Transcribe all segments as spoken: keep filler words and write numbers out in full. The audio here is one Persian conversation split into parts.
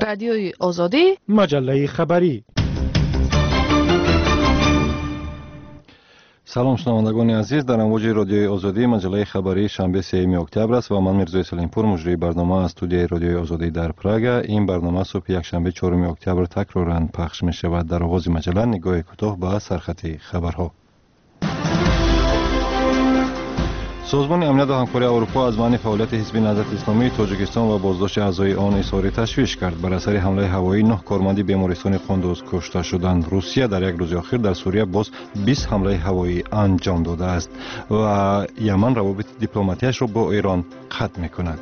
رادیوی آزادی، مجله خبری. سلام شنوندگان عزیز، در امواج رادیوی آزادی مجله خبری شنبه سوم اکتبر است و من میرزا سلیمپور مجری برنامه از استودیوی رادیوی آزادی در پراگ. این برنامه صبح یکشنبه چهارم اکتبر تکرارا پخش می شود. در آغاز مجله نگاه کوتاه به سرخط خبرها. سازمان امنیت و همکاری اروپا از معنی فعالیت حزب نهضت اسلامی تاجیکستان و بازداشت اعضای آن اظهار تشویش کرد. بر اثر حمله هوایی نه کارمند بیمارستان قندوز کشته شدند. روسیه در یک روز اخیر در سوریه باز بیست حمله هوایی انجام داده است و یمن روابط دیپلماتیش را با ایران قطع می‌کند.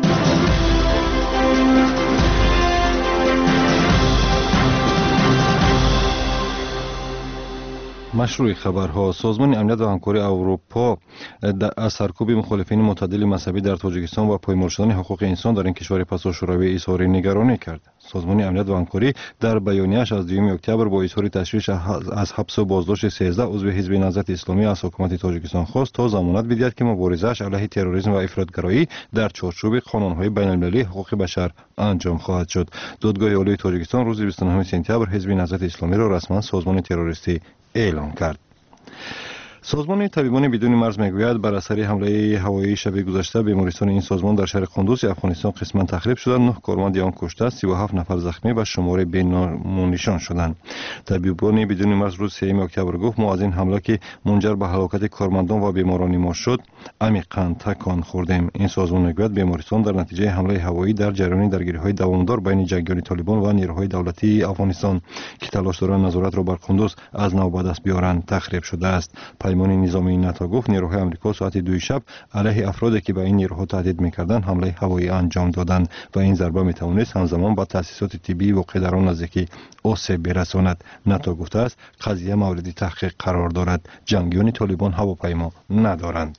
مشروع خبرها. سازمان امنیت و همکاری اروپا از سرکوب مخالفین معتدل مذهبی در تاجیکستان و پایمال شدن حقوق انسان در این کشور پسا شوروی اظهار نگرانی کرد. سازمان امنیت و همکاری در بیانیه‌اش از دوم اکتبر با اظهار تشویش از حبس و بازداشت سیزده عضو حزب نهضت اسلامی از حکومت تاجیکستان خواست تا ضمانت بدهد که مبارزه‌اش علیه تروریسم و افراط‌گرایی در چارچوب قانون‌های بین‌المللی حقوق بشر انجام خواهد شد. دادگاه عالی تاجیکستان روز بیست و نهم سپتامبر حزب نهضت اسلامی را رسما سازمان تروریستی اعلام کرد. سازمان طبیبان بدون مرز میگوید بر اثر حمله هوایی شب گذشته بیمارستان این سازمان در شهر قندوز افغانستان قسما تخریب شده، نه کارمند آن کشته، سی و هفت نفر زخمی و شمار بی نام و نشان شدند. طبیبان بدون مرز روز سوم اکتبر گفت ما از این حمله که منجر به هلاکت کارمندان و بیماران ما شد عمیقاً تکان خوردیم. این سازمان میگوید بیمارستان در نتیجه حمله هوایی در جریان درگیری‌های دوامدار بین جنگیان طالبان و نیروهای دولتی افغانستان که تلاش دارند نظارت را بر قندوز از نو به دست بیارند تخریب شده است. پیمان نظامی ناتو گفت نیروهای آمریکا ساعت دو شب علیه افرادی که به این نیروها تهدید می‌کردند حمله هوایی انجام دادند و این ضربه می‌توانست همزمان با تأسیسات طبی واقع در آن نزدیکی آسیب برساند. ناتو گفته است قضیه مورد تحقیق قرار دارد. جنگیان طالبان هواپیما ندارند.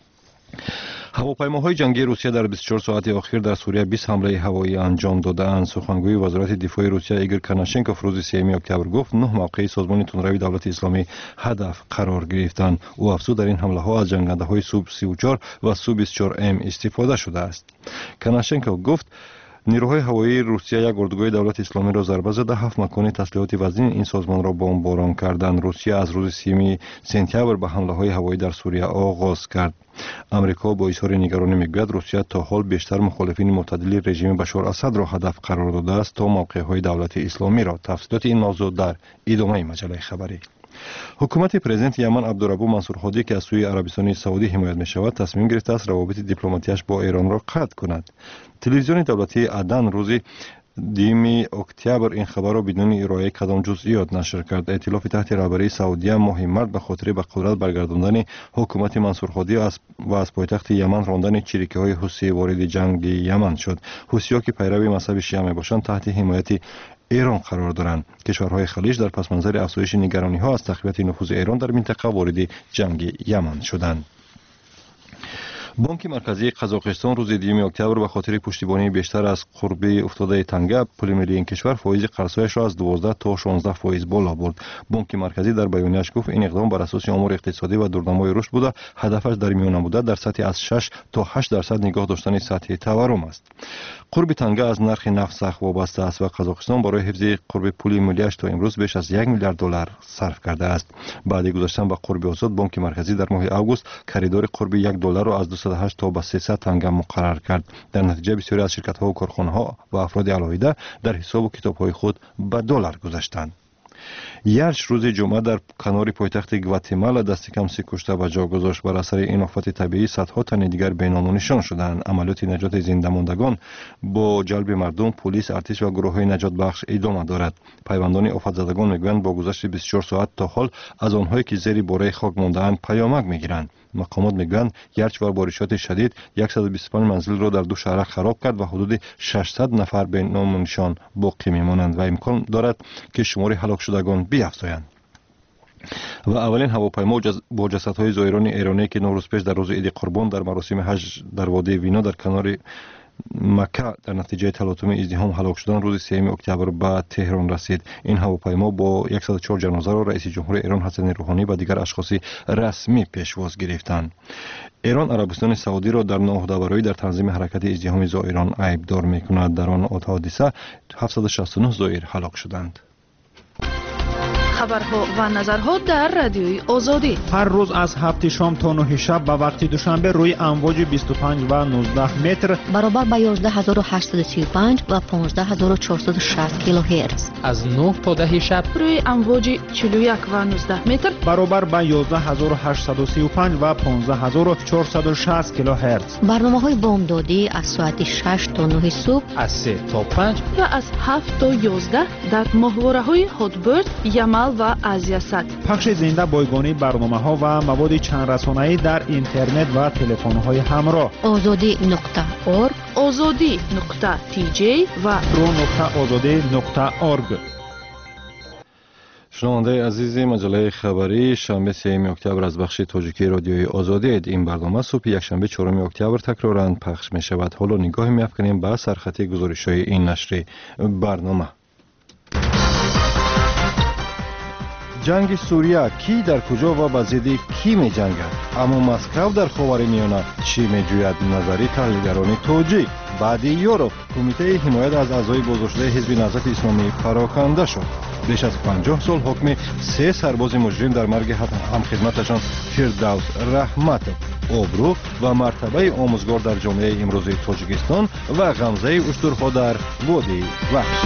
هواپیماهای جنگی روسیه در بیست و چهار ساعت اخیر در سوریه بیست حمله هوایی انجام داده‌اند. سخنگوی وزارت دفاع روسیه ایگور کناشنکوف روز سوم اکتبر گفت نه موقع سازمان تندروی دولت اسلامی هدف قرار گرفتند. او افزود در این حمله‌ها از جنگنده‌های سو سی و چهار و سو بیست و چهار ام استفاده شده است. کناشنکوف گفت نیروهای هوایی روسیه یک اردوگاه دولت اسلامی را ضربه زده، هفت مکان تسلیحات وزین این سازمان را بمباران کردند. روسیه از روز سوم سپتامبر به حمله‌های هوایی در سوریه آغاز کرد. امریکا با اظهار نگرانی میگوید روسیه تا حال بیشتر مخالفین معتدل رژیم بشار اسد را هدف قرار داده است تا موقع‌های دولت اسلامی را. تفصیلات این موضوع در ادامه مجله خبری. حکومت پرزیدنت یمن عبدالربو منصور هادی که از سوی عربستان سعودی حمایت می شود تصمیم گرفته است روابط دیپلماتیش با ایران را قطع کند. تلویزیون دولتی عدن روز دوم اکتبر این خبر را بدون ارائه کدام جزئیات نشر کرد. ائتلاف تحت رهبری سعودیه ماه مارس به خاطر به قدرت برگرداندن حکومت منصور هادی و از پایتخت یمن راندن چریکی‌های حوثی وارد جنگ یمن شد. حوثی‌ها که پیرو مذهب شیعه میباشند تحت حمایت ایران قرار دارند. کشورهای خلیج در پس منظر افزایش نگرانی‌ها از تقویت نفوذ ایران در منطقه وارد جنگ یمن شدند. بانک مرکزی قزاقستان روز دوم اکتبر به خاطر پشتیبانی بیشتر از قرب افتاده تنگه پول ملی این کشور فایز قرضهایش را از دوازده تا شانزده فایز بالا برد. بانک مرکزی در بیانیه‌اش گفت این اقدام بر اساس آمار اقتصادی و دورنمای رشد بوده، هدفش در میان مدت در سطح از شش تا هشت درصد نگاه داشتن سطح تورم است. قرب تنگه از نرخ نفت سخت وابسته است و قزاقستان برای حفظ قرب پول ملیش تا امروز بیش از یک میلیارد دلار صرف کرده است. بعد گذشتن به قرب آزاد بانک مرکزی در ماه آگوست خریدار قرب یک دلار را از دویست و هشت تا به سیصد تنگه مقرر کرد. در نتیجه بسیاری از شرکت‌ها و کارخانه‌ها و افراد علاوه در حساب و کتاب‌های خود به دلار گذاشتند. یارش روز جمعه در کنار پایتخت گواتمالا دست کم سه کشته به جا گذاشت. بر اثر این آفت طبیعی صدها تن دیگر بینام و نشان شدند. عملیات نجات زنده ماندگان با جلب مردم، پلیس، ارتش و گروه‌های نجات بخش ادامه دارد. پیوندان آفت زدگان میگویند با گذشت بیست و چهار ساعت تا حال از آنهایی که زیر باره خاک مانده‌اند پیامک میگیرند. مقامات میگویند یارش و بارشات شدید صد و بیست و پنج منزل را در دو شهر خراب کرد و حدود ششصد نفر به نام و نشان باقی میمانند و امکان دارد که شمار هلاک شدگان بیفزایند. و اولین هواپیما با جسدهای زائران ایرانی که نوروز پیش در روز عید قربان در مراسم حج در وادی وینا در کنار مکه در نتیجه تلاطم ازدحام هلاک شدن روز سوم اکتبر به تهران رسید. این هواپیما با صد و چهار جنازه را رئیس جمهور ایران حسن روحانی و دیگر اشخاص رسمی پیشواز گرفتند. ایران عربستان سعودی را در ناهمداوری در تنظیم حرکت ازدحام زائران عیبدار می‌کند. در آن حادثه هفتصد و شصت و نه زائر هلاک شدند. خبرها و نظرها در رادیوی آزادی هر روز از هفت شام تا نه شب به وقت دوشنبه روی امواج بیست و پنج و نوزده متر برابر با یازده هزار و هشتصد و سی و پنج و پانزده هزار و چهارصد و شصت کیلوهرتز از نه تا ده شب روی امواج چهل و یک و نوزده متر برابر با یازده هزار و هشتصد و سی و پنج و پانزده هزار و چهارصد و شصت کیلوهرتز. برنامه‌های بامدادی از ساعت شش تا نه صبح، از سه تا پنج و از هفت تا یازده در ماهواره‌های هاتبرد، یمل و آزیاست. پخش زنده بایگانی برنامه‌ها و مواد چند رسانه‌ای در اینترنت و تلفن‌های همراه. آزادی نقطه اورگ، آزادی نقطه تی جی و رو نقطه آزادی نقطه اورگ. شنونده عزیز مجله خبری شنبه سوم اکتبر از بخش تاجیکی رادیوی آزادی. این برنامه صبح یکشنبه چهارم اکتبر تکرارا پخش می شود. حالا نگاهی می‌افکنیم به سرخط گزارش‌های این نشر برنامه. جنگ سوریه کی در کجا و به ضد کی می جنگد؟ اما مسکو در خاورمیانه چی می جوید؟ نظری تحلیلگران توجیه. بعد یورپ کمیته حمایت از اعضای بازداشته حزب نهضت اسلامی پراکنده شد. بیش از پنجاه سال حکم سه سرباز مجرم در مرگ همخدمتشان فردوس رحمت، آبرو و مرتبه آموزگار در جامعه امروز تاجیکستان و غمزه اشترها در وادی وحش.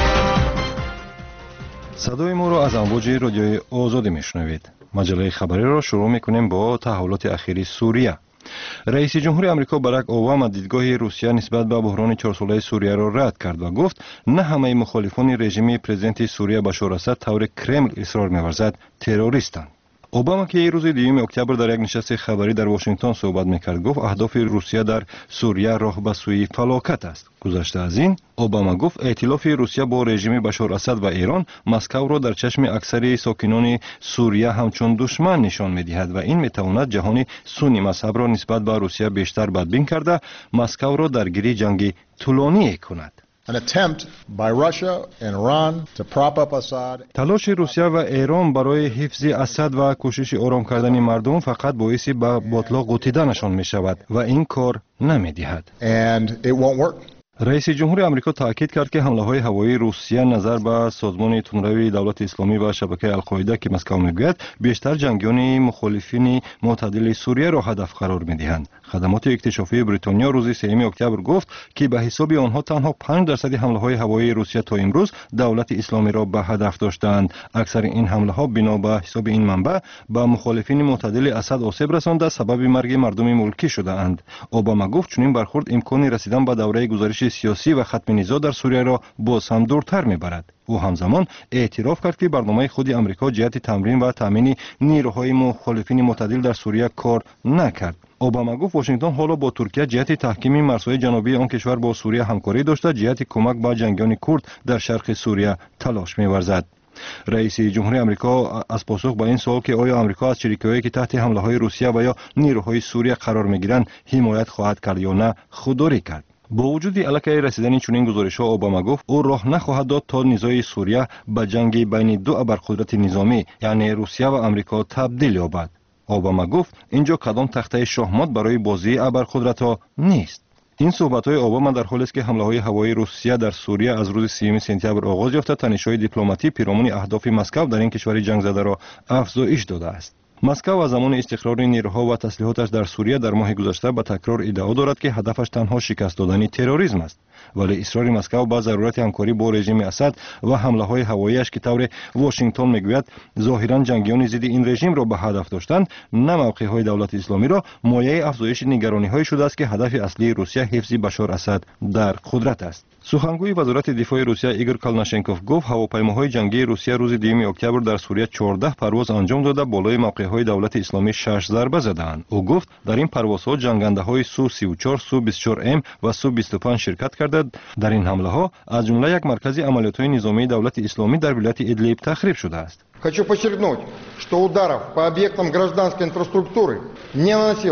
صدای ما را از امواج رادیوی آزادی میشنوید. مجله خبری را شروع میکنیم با تحولات اخیری سوریه. رئیس جمهور آمریکا باراک اوباما دیدگاه روسیه نسبت به بحران چهار ساله سوریه را رد کرد و گفت نه همه مخالفان رژیم پرزیدنت سوریه بشار اسد طور کرمل اصرار می‌ورزد تروریستند. اوباما که روز دوم اکتبر در یک نشست خبری در واشنگتن صحبت میکرد گفت اهداف روسیه در سوریه راه به سوی فلاکت است. گذشته از این اوباما گفت ائتلاف روسیه با رژیم بشار اسد و ایران مسکو را در چشم اکثر ساکنان سوریه همچون دشمن نشان میدهد و این میتواند جهان سنی مذهب را نسبت به روسیه بیشتر بدبین کرده مسکو را درگیری جنگی طولانی کند. An attempt by Russia and Iran to prop up Assad. تلاش روسیه و ایران برای حفظ اسد و کوشش آرام کردن مردم فقط باعث به باطلاق قوتیدنشان می شود و این کار نمی دهد. And it won't work. رئیس جمهور آمریکا تاکید کرد که حمله های هوایی روسیه نظر به سازمان تندروی دولت اسلامی و شبکه القاعده که مسکو میگوید بیشتر جنگیان مخالفین معتدل سوریه را هدف قرار میدهند. خدمات اکتشافی بریتانیا روز سوم اکتبر گفت که به حساب آنها تنها پنج درصد حمله های هوایی روسیه تا امروز دولت اسلامی را به هدف داشتند. اکثر این حمله ها بنا به حساب این منبع به مخالفین معتدل اسد آسیب رسانده سبب مرگ مردم ملکی شده اند. اوباما گفت چنین برخورد امکان رسیدن به دوره گزارش سیاسی و ختم نزاع در سوریه را باز هم دورتر میبرد. او همزمان اعتراف کرد که برنامه خود آمریکا جهت تمرین و تامین نیروهای مخالفین معتدل در سوریه کار نکرد. اوباما گفت واشنگتن حالا با ترکیه جهت تحکیم مرزهای جنوبی آن کشور با سوریه همکاری داشته جهت کمک به جنگیان کرد در شرق سوریه تلاش می‌ورزد. رئیس جمهور آمریکا از پاسخ به این سوال که آیا آمریکا از شریکایی که تحت حمله های روسیه و یا نیروهای سوریه قرار می‌گیرند حمایت خواهد کرد یا نه خودداری کرد. با وجود الکی رسیدن چنین گزارش‌ها اوباما گفت او راه نخواهد داد تا نزاع سوریه به جنگ بین دو ابرقدرت نظامی یعنی روسیه و آمریکا تبدیل یابد. اوباما گفت اینجا کدام تخته شахمات برای بازی ابرقدرت‌ها نیست. این صحبت‌های اوباما در حالی است که حمله‌های هوایی روسیه در سوریه از روز سوم سپتامبر آغاز یافته تنش‌های دیپلماتی پیرامون اهداف مسکو در این کشور جنگ زده را افزایش داده است. مسکو از زمان استقرار نیروها و تسلیحاتش در سوریه در ماه گذشته به تکرار ادعا دارد که هدفش تنها شکست دادن تروریسم است. ولی اصرار مسکو به ضرورت همکاری با رژیم اسد و حمله‌های هواییش که طور واشنگتن میگوید ظاهراً جنگیان ضد این رژیم را به هدف داشتند، نه موقع‌های دولت اسلامی را مایه افزایش نگرانی‌های شده است که هدف اصلی روسیه حفظ بشار اسد در قدرت است. سخنگوی وزارت دفاع روسیه ایگور کالناشنکوف گفت هواپیماهای جنگی روسیه روز دوم اکتبر در سوریه چهارده پرواز انجام داده بالای موقع‌های دولت اسلامی شش ضربه زدند. او گفت در این پروازها جنگنده‌های سو سی و چهار، سو بیست و چهار ام و سو بیست و پنج شرکت کرده. در این حمله‌ها از جمله یک مرکز عملیات‌های نظامی دولت اسلامی در ولایت ادلیب تخریب شده است. Хочу подчеркнуть, что ударов по объектам гражданской инфраструктуры не наносилось.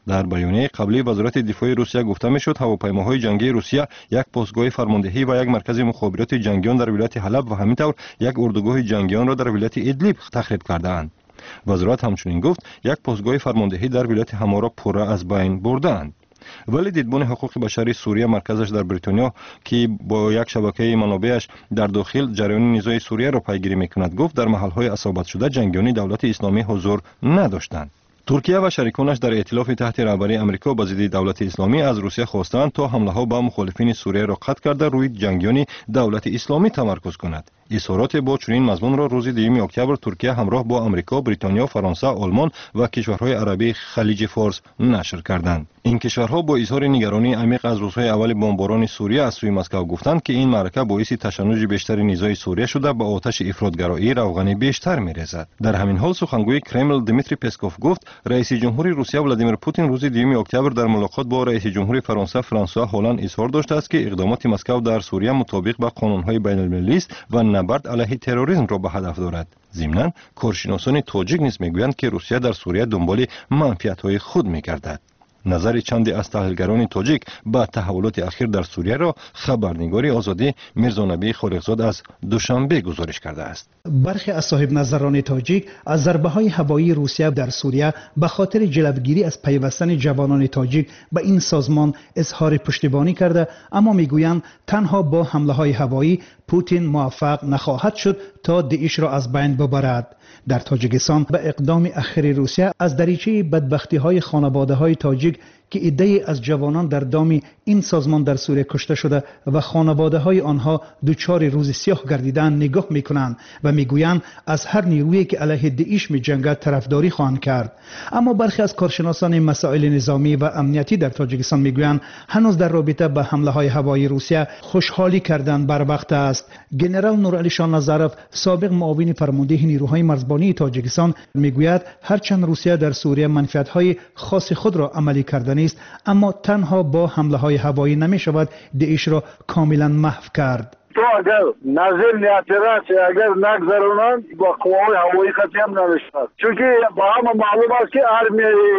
در بیانیه قبلی وزارت دفاع روسیه گفته میشد هواپیماهای جنگی روسیه یک پستگاه فرماندهی و یک مرکز مخابرات جنگیان در ولایت حلب و همینطور یک اردوگاه جنگیان را در ولایت ادلیب تخریب کردند. وزارت همچنین گفت یک پستگاه فرماندهی در ولایت حما را پوره از بین بردند. ولی دیدبان حقوق بشری سوریه مرکزش در بریتانیا که با یک شبکه منابعش در داخل جریان نزاع سوریه را پیگیری میکند گفت در محلهای اصابت شده جنگیان دولت اسلامی حضور نداشتند. ترکیه و شریکانش در ائتلاف تحت رهبری آمریکا با ضد دولت اسلامی از روسیه خواستند تا حمله‌ها به مخالفین سوریه را قطع کرده روی جنگیان دولت اسلامی تمرکز کند. اظهارات با چنین مضمون را روز دوم اکتبر ترکیه همراه با آمریکا، بریتانیا، فرانسه، آلمان و کشورهای عربی خلیج فارس نشر کردند. این کشورها با اظهار نگرانی عمیق از روزهای اول بمباران سوریه از سوی مسکو گفتند که این معرکه باعث تشنج بیشتر نزاع سوریه شده به آتش افراطگرایی روغن بیشتر می‌ریزد. در همین حال سخنگوی کرمل دمیتری پسکوف گفت رئیس جمهور روسیه ولادیمیر پوتین روز دوم اکتبر در ملاقات با رئیس جمهور فرانسه فرانسوا هولند اظهار داشته است که اقدامات مسکو در سوریه مطابق با قانون‌های بین‌المللی است و نبرد علیه تروریسم را به هدف دارد. ضمناً کارشناسان تاجیک نیز میگویند که روسیه در سوریه دنبال منفعت‌های خود می‌گردد. نظر چند از تحلیلگران تاجیک به تحولات اخیر در سوریه را خبرنگاری آزادی میرزانبی خالقزاد از دوشنبه گزارش کرده است. برخی از صاحب نظران تاجیک از ضربه‌های هوایی روسیه در سوریه به خاطر جلوگیری از پیوستن جوانان تاجیک به این سازمان اظهار پشتیبانی کرده، اما میگویند تنها با حمله‌های هوایی پوتین موفق نخواهد شد تا داعش را از بین ببرد. در تاجیکستان به اقدام اخیر روسیه از دریچه بدبختی‌های خانواده‌های تاجیک که عده‌ای از جوانان در دام این سازمان در سوریه کشته شده و خانواده‌های آنها دچار روز سیاه گردیدند نگاه می‌کنند و می‌گویند از هر نیرویی که علیه داعش می‌جنگد طرفداری خواهند کرد. اما برخی از کارشناسان مسائل نظامی و امنیتی در تاجیکستان می‌گویند هنوز در رابطه با حمله‌های هوایی روسیه خوشحالی کردن بر وقت است. ژنرال نورعلی شاه نظرف سابق معاون فرمانده نیروهای مرزبانی تاجیکستان می‌گوید هرچند روسیه در سوریه منفعت‌های خاص خود را عملی کرده است، اما تنها با حمله‌های هوایی نمی‌شود داعش را کاملا محو کرد. تو اگر نظر اعتراض اگر نگذارونند با قوای هوایی خطی هم نمیشود، چون که با همه معلوم است که ارمی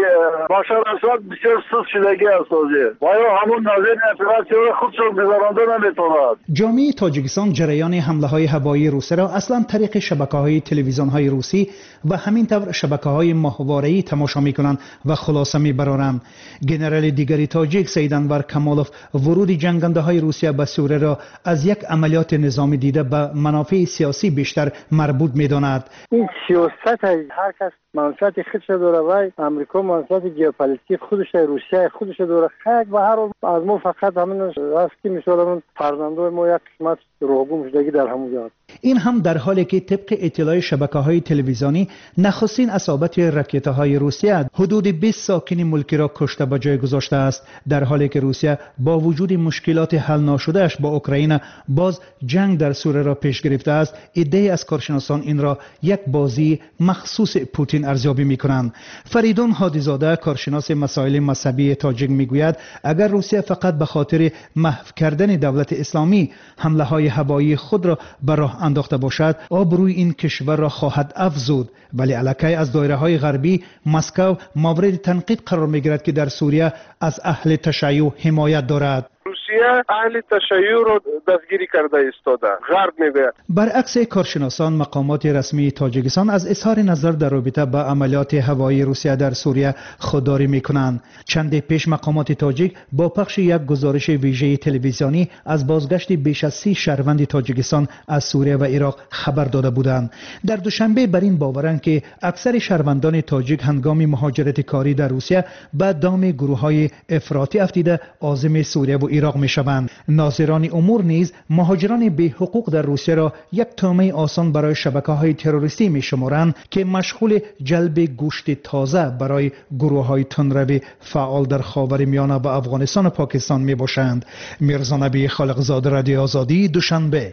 بشار اسد بسیار سست شدگی است و همون نظر اعتراض را خودشون گذارانده نمیتواند. جامعه تاجیکستان جریان حمله‌های هوایی روسی را اصلا طریق شبکه‌های تلویزیون‌های روسی و همینطور شبکه‌های ماهواره‌ای تماشا می‌کنند و خلاصه می‌برند. ژنرال دیگری تاجیک سید انور کمالوف ورود جنگنده‌های روسیه به سوریه را از یک عملیات نظامی دیده به منافع سیاسی بیشتر مربوط می‌داند. این سیاست هر کس منفعت خودش داره و امریکا منفعت ژئوپلیتیک خودش، روسیه خودش داره. خیلی به هر از ما فقط همین است که مثلا فرزندای ما یک قسمت روگم شدگی در همون جا. این هم در حالی که طبق اطلاع شبکه‌های تلویزیونی نخستین اصابت راکت‌های روسیه حدود بیست ساکن ملکی را کشته به جای گذاشته است، در حالی که روسیه با وجود مشکلات حل ناشده‌اش با اوکراین باز جنگ در سوریه را پیش گرفته است. عده‌ای از کارشناسان این را یک بازی مخصوص پوتین ارزیابی می‌کنند. فریدون هادیزاده کارشناس مسائل مذهبی تاجیک می‌گوید اگر روسیه فقط به خاطر محو کردن دولت اسلامی حمله‌های هوایی خود را به راه انداخته باشد، آبروی این کشور را خواهد افزود. ولی علاکه از دایره‌های غربی مسکو مورد تنقید قرار می‌گیرد که در سوریه از اهل تشیع حمایت دارد. روسیه اهل تشیع رو دستگیری کرده ایستاده، غرب میگه. برعکس کارشناسان مقامات رسمی تاجیکستان از اظهار نظر در رابطه با عملیات هوایی روسیه در سوریه خودداری میکنند. چند پیش مقامات تاجیک با پخش یک گزارش ویژه تلویزیونی از بازگشت بیش از سی شهروند تاجیکستان از سوریه و عراق خبر داده بودند. در دوشنبه بر این باورند که اکثر شهروندان تاجیک هنگام مهاجرت کاری در روسیه به دام گروه‌های افراطی افتیده عازم سوریه و عراق میشوند. ناظران امور نیز مهاجران بی حقوق در روسیه را یک تومه آسان برای شبکه‌های تروریستی میشمارند که مشغول جلب گوشت تازه برای گروه‌های تندرو فعال در خاورمیانه و افغانستان و پاکستان میباشند. میرزانبی خالقزاد، رادیو آزادی، دوشنبه.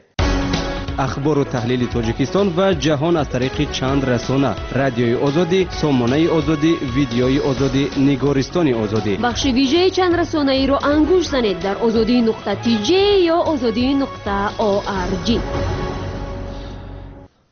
اخبار و تحلیل تاجیکستان و جهان از طریق چند رسانه: رادیوی آزادی، سامانه آزادی، ویدیوی آزادی، نگارستان آزادی. بخش ویژه چند رسانه ای را انگوش زنید در آزادی نقطه تی جی یا آزادی نقطه او آر جی.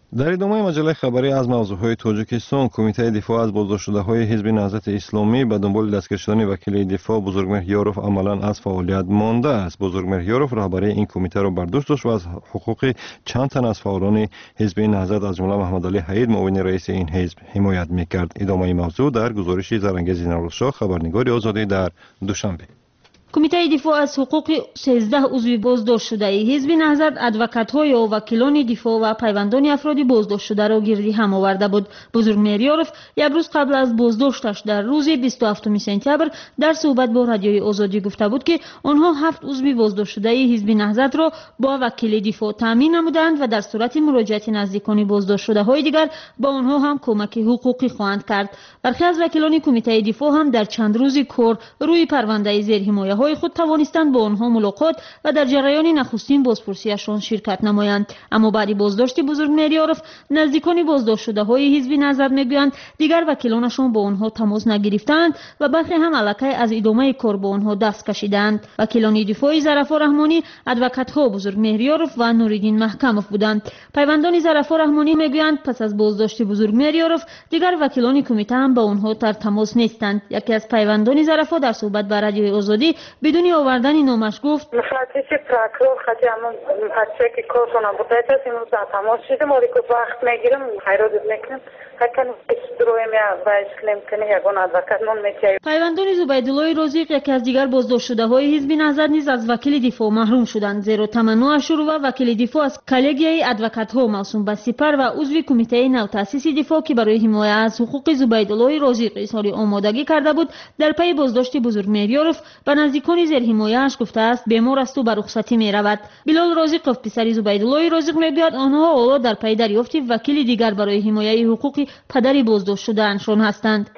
در ادامه مجله خبری از موضوعهای تاجیکستان، کمیته دفاع از بازداشت‌شده‌های حزب نهضت اسلامی به دنبال دستگیر شدن وکیل دفاع بزرگمهر یاروف عملاً از فعالیت مانده است. بزرگمهر یاروف رهبری این کمیته را بر دوش داشت و از حقوق چند تن از فعالان حزب نهضت از جمله محمد علی حید معاون رئیس این حزب حمایت می‌کرد. ادامه موضوع در گزارش زرنگیز نوروزشاه خبرنگار آزادی در دوشنبه. کمیته دفاع از حقوق سیزده عضو بازداشت شده حزب نهضت ادوکات‌ها یا وکیلان دفاع و پیوندان افراد بازداشت شده را گردی هم آورده بود. بزرگمهر یاروف یک روز قبل از بازداشتش در روز بیست و هفتم سپتامبر در صحبت با رادیوی آزادی گفته بود که آنها هفت عضو بازداشت شده حزب نهضت را با وکیل دفاع تامین نمودند و در صورت مراجعت نزدیکان بازداشت شده های دیگر با آنها هم کمک حقوقی خواهند کرد. برخی از وکیلان کمیته دفاع هم در چند روز کار روی پرونده زیر حمایت های خود توانستند با آنها ملاقات و در جریان نخستین بازپرسیشان شرکت نمایند. اما بعد بازداشت بزرگمهر یاروف نزدیکان بازداشت شده های حزب نهضت میگویند دیگر وکیلانشان با آنها تماس نگرفتند و برخی هم الکی از ادامه کار با آنها دست کشیدند. وکیلان دفاع ظرفا رحمانی، ادوکات‌ها بزرگمهر یاروف و نوریدین محکموف بودند. پیوندان ظرفا رحمانی میگویند پس از بازداشت بزرگمهر یاروف دیگر وکیلان کمیته هم با آنها در تماس نیستند. یکی از پیوندان ظرفا در صحبت با رادیوی آزادی بدون آوردن نامش گفت مفتش پراکرور خاطی همون بچه که کار کنم بوده است اینو در تماس شدم ولی که وقت میگیرم حیرت میکنم هکن استرویم یا وایس کلیم کنه یگان ادوکات نون میتیه. پیوندان زبیدالله رازق یکی از دیگر بازداشت شده های حزب نهضت نیز از وکیل دفاع محروم شدند، زیرا تمنا شروع و وکیل دفاع از کالگیای ادوکات ها موسوم به سپر و عضو کمیته نو تاسیس دفاع که برای حمایت از حقوق زبیدالله رازق اظهار آمادگی کرده بود در پی بازداشت بزرگمهر یاروف به نزدیکان زیر حمایتش گفته است بیمار است و به رخصتی می رود. بلال رازقوف پسر زبیدالله رازق میگوید آنها حالا در پی دریافت وکیل دیگر برای حمایت حقوق پدر بازداشت شده انشان هستند.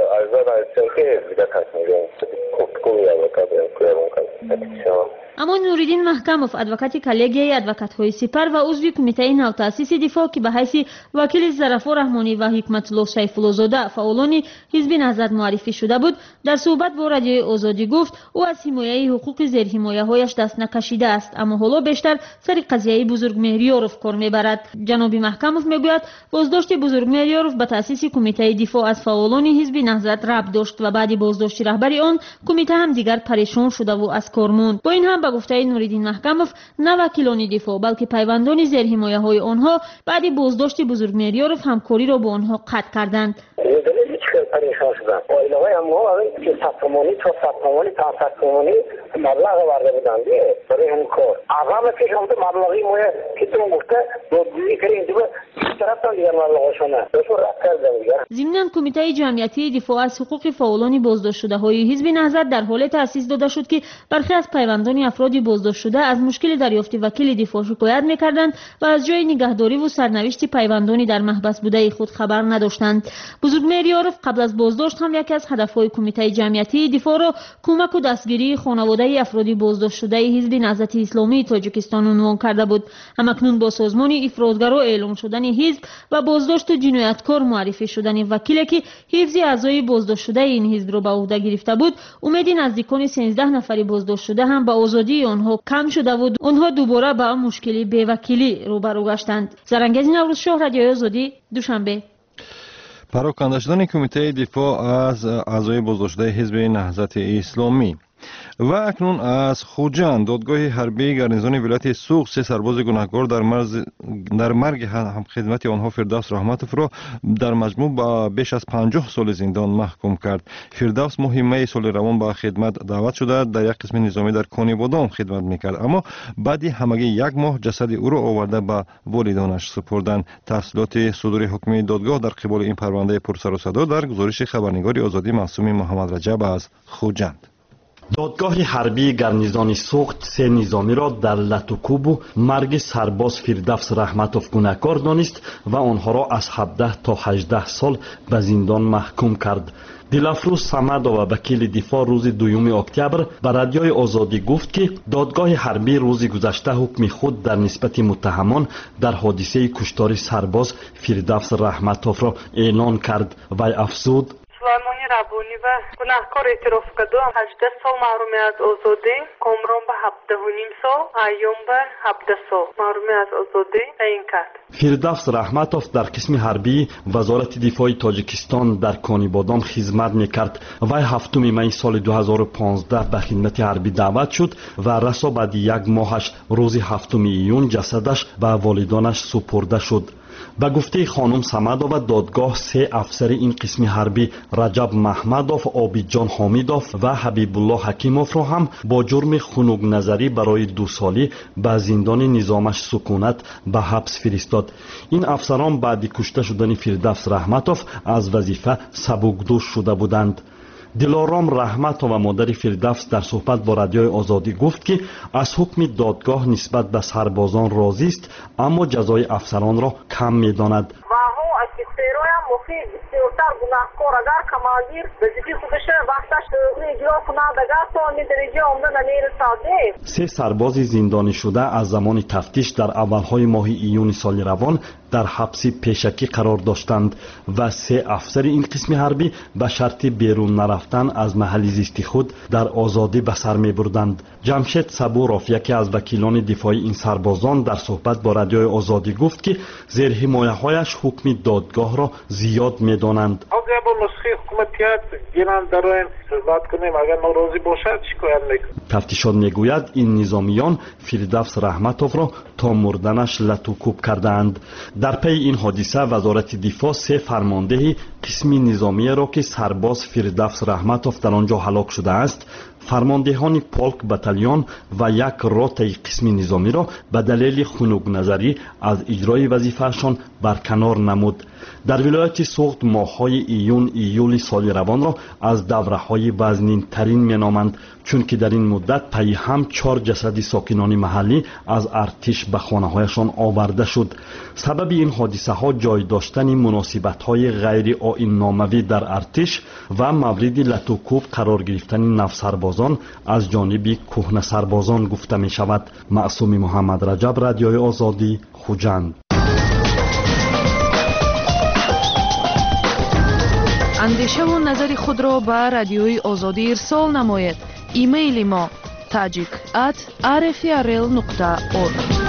اما نوریدین محکموف ادوکات کالگیای ادوکات‌های سپر و عضو کمیته نو تاسیس دفاع که به حیث وکیل ظرفا رحمانی و حکمت الله سیف‌الله زاده فعالان حزب نهضت معرفی شده بود در صحبت با رادیوی آزادی گفت او از حمایت حقوق زیر حمایت‌هایش دست نکشیده است اما حالا بیشتر سر قضیه بزرگمهر یاروف کار میبرد. جناب محکموف میگوید بازداشت بزرگمهر یاروف به تاسیس کمیته دفاع از فعالان حزب نهضت ربط داشت و بعد بازداشت رهبر آن کمیته هم دیگر پریشان شده و از کار ماند. با این هم به گفته نوریدین محکموف نه وکیلان دفاع بلکه پیوندان زیر حمایت های آنها بعد بازداشت بزرگمهر یاروف همکاری را با آنها قطع کردند. پریشان شدن. آیل‌های ما که ساختمانی تا ساختمانی تا ساختمانی مبلغ آورده بودند برای همین کار. اول پیش آمده مبلغی ما که تو گفته دادگویی کردیم دیگه طرف تا دیگر مبلغشونه. داشو رفت کردن دیگه. ضمناً کمیته جمعیتی دفاع از حقوق فعالان بازداشت شده های حزب نهضت در حال تأسیس داده شد که برخی از پیوندان افراد بازداشت شده از مشکل دریافت وکیل دفاع شکایت می‌کردند و از جای نگهداری و سرنوشت پیوندانی در محبس بوده خود خبر نداشتند. بزرگمهر یاروف قبل از بازداشت هم یکی از هدف‌های کمیته جمعیتی دفاع را کمک و دستگیری خانواده افراد بازداشت شده حزب نهضت اسلامی تاجیکستان عنوان کرده بود. همکنون با سازمان افرادگرا اعلام شدن حزب و بازداشت جنایتکار معرفی شدن وکیلی که حفظ اعضای بازداشت شده این حزب را به عهده گرفته بود، امید نزدیکان سیزده نفر بازداشت شده هم به آزادی آنها کم شده بود. آنها دوباره با مشکلی بی‌وکیلی روبرو گشتند. زرنگیز نوروزشاه، رادیوی آزادی، دوشنبه. پراکنده شدن کمیته دفاع از اعضای بازداشت شده حزب نهضت اسلامی. و اکنون از خوجند دادگاه حربی گارنیزون ولایت سوق سه سرباز گناهکار در مرز در مرگ هم خدمت آنها فردوس رحمتوف را در مجموع با بیش از پنجاه سال زندان محکوم کرد. فردوس ماه سال روان با خدمت دعوت شده در یک قسم نظامی در کانی بادام خدمت میکرد اما بعد همگی یک ماه جسد او را آورده به والدانش سپردند. تفصیلات صدور حکم دادگاه در قبال این پرونده پرسر و صدا در گزارش خبرنگار آزادی معصوم محمد رجب از خوجند. دادگاه حربی گارنیزون سوخت سه نظامی را در لطوکوب و مرگ سرباز فردوس رحمتوف گناهکار دانست و آنها را از هفده تا هجده سال به زندان محکوم کرد. دلافروز سمد و وکیل دفاع روز دوم اکتبر به رادیوی آزادی گفت که دادگاه حربی روز گذشته حکم خود در نسبت متهمان در حادثه کشتار سرباز فردوس رحمتوف را اعلان کرد و افزود: سلیمانی جوانی ربونی و گناهکار اعتراف کرده هجده سال محرومی از آزادی، کامران به هفده و نیم سال، ایوم به هفده سال محرومی از آزادی تعیین کرد. فردوس رحمتوف در قسم حربی وزارت دفاع تاجیکستان در کانیبادام خدمت میکرد. وی هفتم می سال دو هزار و پانزده به خدمت حربی دعوت شد و رسا بعد یک ماهش روز هفتم ایون جسدش به والدانش سپرده شد. به گفته خانم سمدوف دادگاه سه افسر این قسم حربی رجب محمدوف، عابدجان حامیدوف و حبیب الله حکیموف را هم با جرم خنک نظری برای دو سالی به زندان نظامش سکونت به حبس فرستاد. این افسران بعد کشته شدن فردوس رحمتوف از وظیفه سبکدوش شده بودند. دلارام رحمتوف و مادر فردوس در صحبت با رادیوی آزادی گفت که از حکم دادگاه نسبت به سربازان راضی است، اما جزای افسران را کم می‌داند. بسیارتر گناهکار اگر کمالگیر به جدی خودش وقتش اجرا کنند اگر تا آن درجه آمده نمیرساده. سه سرباز زندانی شده از زمان تفتیش در اولهای ماه ایون سال روان در حبس پیشکی قرار داشتند و سه افسر این قسم حربی به شرط بیرون نرفتن از محل زیستی خود در آزادی به سر می بردند. جمشید صبوروف، یکی از وکیلان دفاعی این سربازان، در صحبت با رادیوی آزادی گفت که زیر حمایه هایش حکم دادگاه را زیاد می دانند. اگر با نسخه حکومتیت گیرند در این صحبت کنیم، اگر ناراضی باشد شکایت میکنیم. تفتیشات میگوید این نظامیان فردوس رحمتوف را تا مردنش لطوکوب کردند. در پی این حادثه وزارت دفاع سه فرمانده قسم نظامی را که سرباز فردوس رحمتوف در آنجا هلاک شده است، فرماندهان پولک بتالیون و یک روته قسم نظامی را به دلیل خنک نظری از اجرای وظیفهشان برکنار نمود. در ولایت سوخت ماه‌های ایون ایول سال روان را از دوره‌های وزنین ترین مینامند، چون که در این مدت پی هم چهار جسد ساکنان محلی از ارتش به خانه‌هایشان آورده شد. سبب این حادثه ها جای داشتن مناسبت‌های غیر آیین ناموی در ارتش و مورد لطوکوب قرار گرفتن نفسربازان از جانب کهنه سربازان گفته می شود. معصوم محمد رجب، رادیوی آزادی، خوجند. اندیشه و نظر خود را به رادیوی آزادی ارسال نماید. ایمیل ما tajik at r f r l nokta org.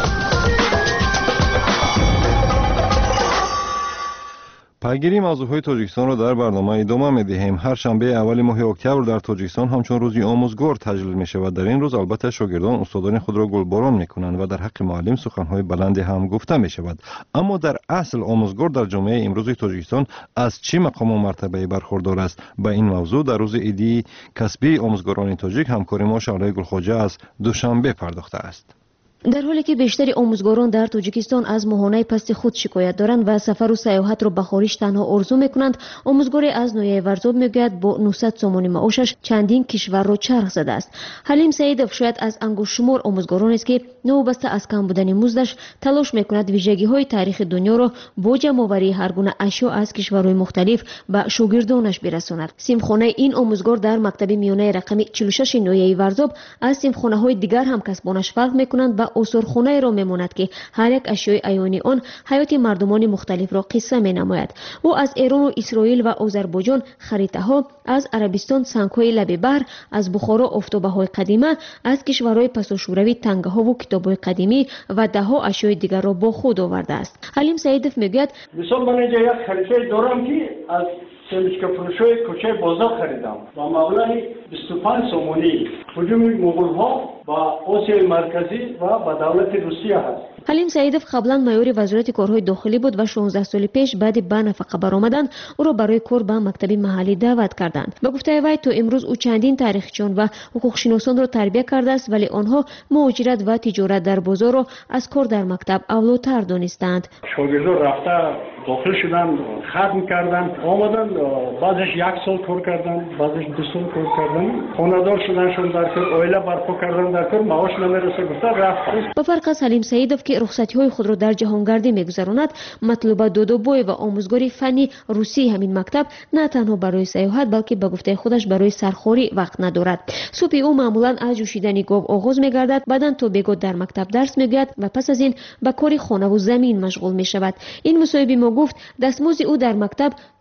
پیگیری موضوعهای تاجیکستان را در برنامه ادامه می‌دهیم. هر شنبه اول ماه اکتبر در تاجیکستان همچون روزی آموزگار تجلیل می‌شود. در این روز البته شاگردان استادان خود را گلباران می‌کنند و در حق معلم سخن‌های بلند هم گفته می‌شود. اما در اصل آموزگار در جامعه امروزی تاجیکستان از چه مقام و مرتبه برخوردار است؟ به این موضوع در روز عیدی کسبی آموزگاران تاجیک همکار ما شعله گلخواجه از دوشنبه پرداخته است. در حالی که بیشتری آموزگاران در تاجیکستان از ماهانه پست خود شکایت دارند و سفر و سیاحت را به خارج تنها آرزو میکنند، آموزگاری از نویه ورزاب میگوید با نهصد سومانی معاشش چندین کشور را چرخ زده است. حلیم سعیدوف شاید از انگشت شمار آموزگاران است که نوبسته از کم بودن مزدش تلاش میکند ویژگی های تاریخ دنیا را با جمع‌آوری هر گونه اشیا از کشورهای مختلف به شاگردانش برساند. سیمخانه این آموزگار در مکتب میانه رقمی چهل و شش نویه ورزاب از سیمخانه های دیگر هم کسبانش فرق میکنند و اثرخانه را میماند که هر یک اشیای عیانی آن حیات مردمان مختلف را قصه می نماید. او از ایران و اسرائیل و آذربایجان خریطه ها، از عربستان سنگ‌های لب بحر، از بخارا آفتابه های قدیمه، از کشورهای پس و شوروی تنگه ها و کتاب‌های قدیمی و ده ها اشیای دیگر را با خود آورده است. حلیم سعیدوف میگوید مثلا من اینجا یک خریطه دارم که از سمسکه فروشوی کوچه بازار خریدم و مبلغ بیست و پنج سومونی. هجوم مغول‌ها با آسیای مرکزی و با دولت روسیه هست. حلیم سعیدوف قبلا مایور وزارت کارهای داخلی بود و شانزده سال پیش بعد به نفقه برآمدن او را برای کار به مکتب محلی دعوت کردند. به گفته وی تا امروز او چندین تاریخچیان و حقوق شناسان را تربیت کرده است، ولی آنها مهاجرت و تجارت در بازار را از کار در مکتب اولاتر دانستند. شاگردان رفته داخل شدن، ختم کردن، آمدن، بعضش یک سال کار کردن، بعضش دو سال کار کردن، خانه‌دار شدنشون در کار، عائله برپا کردن در کار، معاش نمیرسه گفته رفت. با فرق از حلیم سعیدوف که رخصتی‌های خود را در جهانگردی می‌گذراند، مطلوب دودوبوی و آموزگاری فنی روسی همین مکتب نه تنها برای سیاحت بلکه به گفته خودش برای سرخوری وقت ندارد. صبح او معمولاً از جوشیدن گاو آغاز می‌گردد، بعداً تا بیگاه در مکتب درس می‌گوید و پس از این به کار خانه و زمین مشغول می‌شود. این مصاحبه ما گفت دستمزد او در مکتب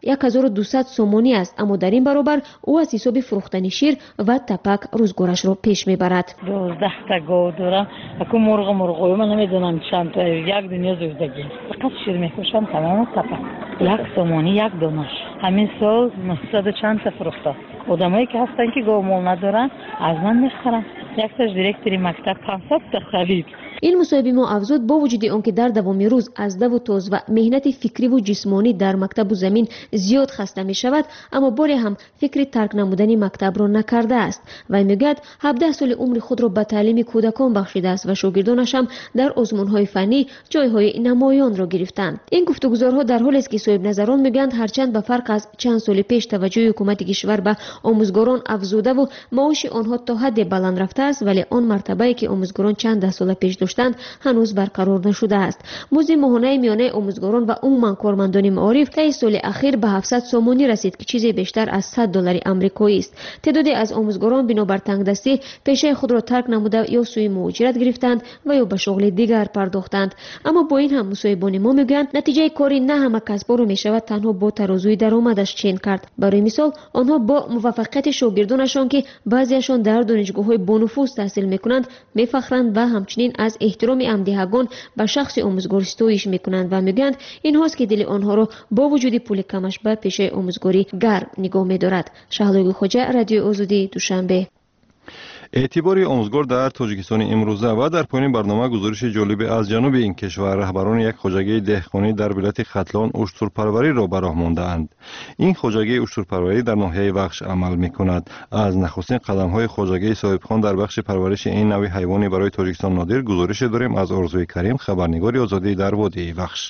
هزار و دویست سومانی است، اما در این برابر او از حساب فروختن شیر و تپک روزگارش را پیش میبرد. دوازده تا گاو دارم. اكو مرغ مرغوی من نمیدونم چند تا، یک دنیا زوزدگی. فقط شیر میفروشم، تمام تپک یک سومانی یک دونش. همین سال نهصد چند تا فروختم. آدمایی که هستن که گاو مول ندارن از من میخرن. یک تاش دیرکتری مکتب پانصد تا خرید. این مصاحبه ما افزود با وجود آنکه در دوام روز از دو و توز و مهنت فکری و جسمانی در مکتب و زمین زیاد خسته می شود، اما باری هم فکر ترک نمودن مکتب را نکرده است و میگوید هفده سال عمر خود را به تعلیم کودکان بخشیده است و شاگردانش هم در آزمون‌های فنی جایهای نمایان را گرفتند. این گفتگوزارها در حالی است که صاحب نظران میگویند هرچند به فرق از چند سال پیش توجه حکومت کشور به آموزگاران افزوده و معاش آنها تا حد بلند رفته است، ولی آن مرتبه‌ای که آموزگاران چند ده سال پیش داشتند هنوز برقرار نشده است. مزد ماهانه میانه آموزگاران و عموما کارمندان معارف طی سال اخیر به هفتصد سومانی رسید که چیزی بیشتر از صد دلار آمریکایی است. تعدادی از آموزگاران بنابر تنگدستی پیشه خود را ترک نموده یا سوی مهاجرت گرفتند و یا به شغل دیگر پرداختند. اما با این هم مصاحبان ما میگویند نتیجه کاری نه همه کسب‌ها رو میشود تنها با ترازوی درآمدش چین کرد. برای مثال آنها با موفقیت شاگردانشان که بعضیشان در دانشگاه‌های بانفوذ تحصیل میکنند میفخرند و همچنین از احترام امدهگان به شخص آموزگار ستایش میکنند و میگویند این هاست که دل آنها را با وجود پول کمش به پیشه آموزگاری گرم نگاه می‌دارد. شهلوی خوجه، رادیو آزادی، دوشنبه. اعتباری آموزگار در تاجیکستان امروزه و در پایان برنامه گزارش جالب از جنوب این کشور. رهبران یک خواجگی دهقانی در ولایت ختلان اشترپروری را به راه مانده‌اند. این خواجگی اشترپروری در ناحیه وخش عمل می‌کند. از نخستین قدم‌های خواجگی صاحبخان در بخش پرورش این نوع حیوانی برای تاجیکستان نادر گزارش داریم از آرزوی کریم، خبرنگار آزادی در وادی وخش.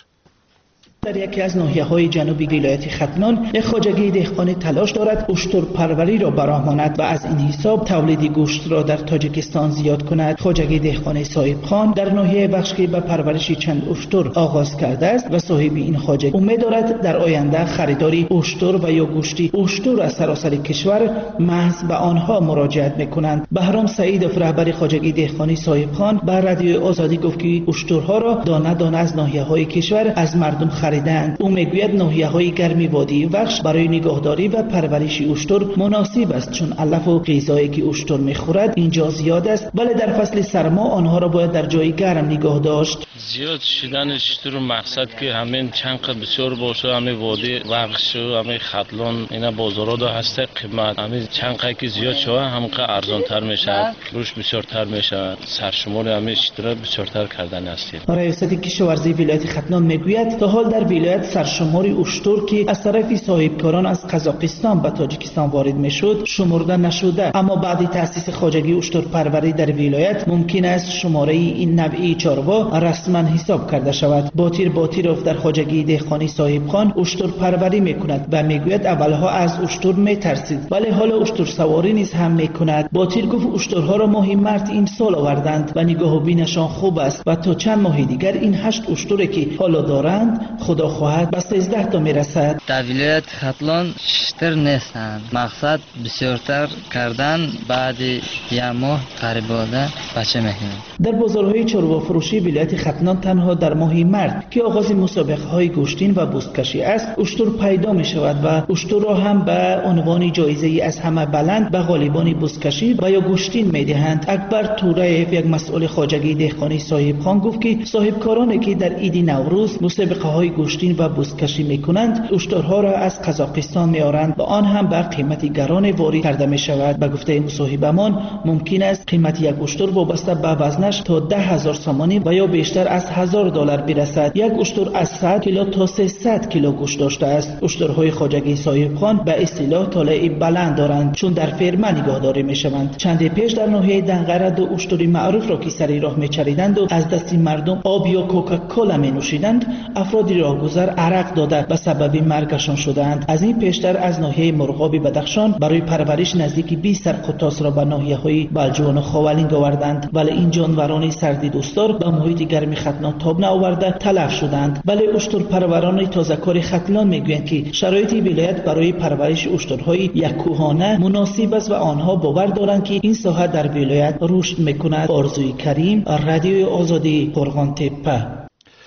در یکی از ناحیه‌های جنوبی ولایت ختلان یک خواجگی دهقانی تلاش دارد اشتر پروری را براه ماند و از این حساب تولید گوشت را در تاجیکستان زیاد کند. خواجگی دهقانی صاحب خان در ناحیه بخشی به پرورش چند اشتر آغاز کرده است و صاحب این خواجگی امید دارد در آینده خریداری اشتر و یا گوشتی اشتر از سراسر کشور محض به آنها مراجعت می‌کنند. بهرام سعیدов رهبر خواجگی دهقانی صاحب خان به رادیو آزادی گفت که اشترها را دانه دانه از ناحیه‌های کشور از مردم خرید. او میگوید ناحیه‌های گرمی وادی وخش برای نگهداری و پرورش اشتر مناسب است، چون علف و غذایی که اشتر میخورد اینجا زیاد است، ولی در فصل سرما آنها را باید در جای گرم نگاه داشت. زیاد شدن اشتر مقصد که همین چند قد بسیار باشه، همین وادی وخش و همین ختلان اینا بازارا دا هست قیمت همین چند قد که زیاد شوه همقدر ارزان تر میشه، فروش بسیارتر میشه. سرشمار همین اشتر بسیارتر کردن است. رئیس کشاورزی ولایت ختلان میگوید تا حال در ولایت سرشماری اشتر که از طرف صاحبکاران از قزاقستان به تاجیکستان وارد میشد شمرده نشده، اما بعد تأسیس خواجگی اشتر پروری در ولایت ممکن است شماره این نوعی چاروا رسما حساب کرده شود. باتیر باتیروف در خواجگی دهقانی صاحب خان اشتر پروری میکند و میگوید اولها از اشتر میترسید ولی حالا اشتر سواری نیز هم میکند. باتیر گفت اشترها را ماه مارس امسال آوردند و نگاه و بینشان خوب است و تا چند ماه دیگر این هشت اشتری که حالا دارند خدا خواهد به سیزده تا میرسد. در ولایت ختلان شتر نیستند، مقصد بسیارتر کردن بعد یک ماه قریباده بچه میکنند. در بازارهای چاروا فروشی ولایت ختلان تنها در ماه مارس که آغاز مسابقه های گوشتین و بوسکشی است اشتر پیدا می شود و اشتر را هم به عنوان جایزه ای از همه بلند به غالیبان بوسکشی و یا گوشتین می دهند. اکبر تورایف یک مسئول خواجگی دهقانی صاحب خان گفت که صاحبکارانی که در عید نوروز مسابقه های گوشتین و بوسکشی میکنند اشترها را از قزاقستان میارند و آن هم به قیمت گران وارد کرده می شود. به گفته مصاحبمان ممکن است قیمت یک اشتر وابسته به وزنش تا ده هزار سامانی و یا بیشتر از هزار دلار برسد. یک اشتر از صد کیلو تا سیصد کیلو گوشت داشته است. اشترهای خواجگی صاحب خان به اصطلاح طالع بلند دارند چون در فرمه نگهداری میشوند. چند پیش در ناحیه دنقره دو اشتری معروف را که سر راه میچریدند و از دست مردم آب یا کوکاکولا می نوشیدند افرادی راهگذر عرق داده به سبب مرگشان شدند. از این پیشتر از ناحیه مرغابی بدخشان برای پرورش نزدیک بیست سر قطاس را به ناحیه‌های بلجوان و خاولینگ آوردند، ولی این جانوران سردی دوستار به محیط گرم ختلان تاب نآورده تلف شدند. ولی اشتر پروران تازه‌کار ختلان میگویند که شرایط ولایت برای پرورش اشترهای یککوهانه مناسب است و آنها باور دارند که این ساحه در ولایت رشد میکند. آرزوی کریم، رادیو آزادی، قرغان تپه.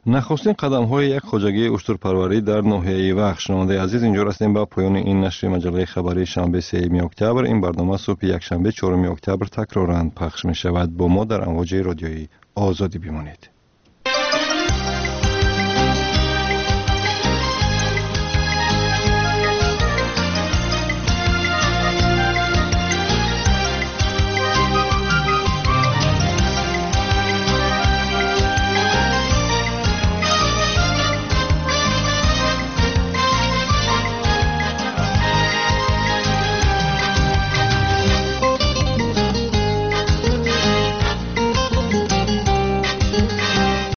نخستین قدم های یک خواجگی اشترپروری در ناحیه وخش. شنونده عزیز، اینجا رسیدیم به پایان این نشر مجله خبری شنبه سوم اکتبر. این برنامه صبح یک شنبه چهارم اکتبر تکرارا پخش می شود. با ما در امواج رادیویی آزادی بمانید.